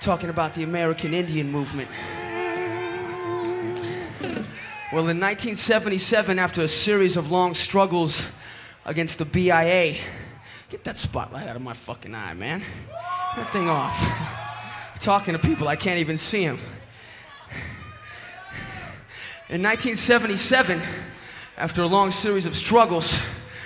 talking about the American Indian movement. Well, in 1977, after a series of long struggles against the BIA, get that spotlight out of my fucking eye, man. That thing off. I'm talking to people, I can't even see them. In 1977, after a long series of struggles,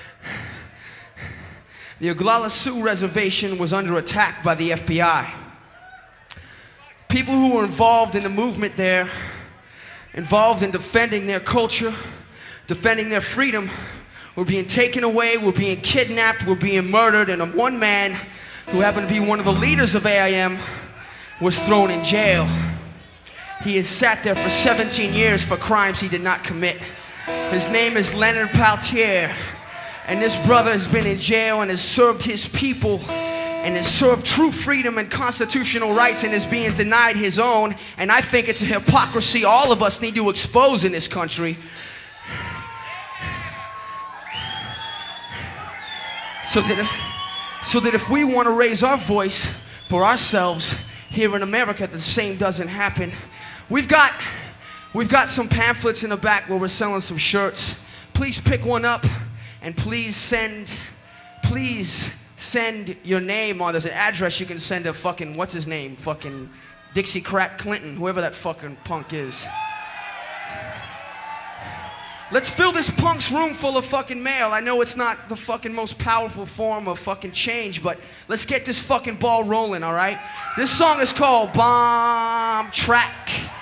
the Oglala Sioux Reservation was under attack by the FBI. People who were involved in the movement there, involved in defending their culture, defending their freedom, were being taken away, were being kidnapped, were being murdered, and one man, who happened to be one of the leaders of AIM, was thrown in jail. He has sat there for 17 years for crimes he did not commit. His name is Leonard Peltier, and this brother has been in jail and has served his people and has served true freedom and constitutional rights and is being denied his own. And I think it's a hypocrisy all of us need to expose in this country. So that if we want to raise our voice for ourselves here in America, the same doesn't happen. We've got some pamphlets in the back where we're selling some shirts. Please pick one up and please send your name on. There's an address you can send a fucking, what's his name? Fucking Dixie Crack Clinton, whoever that fucking punk is. Let's fill this punk's room full of fucking mail. I know it's not the fucking most powerful form of fucking change, but let's get this fucking ball rolling, all right? This song is called Bomb Track.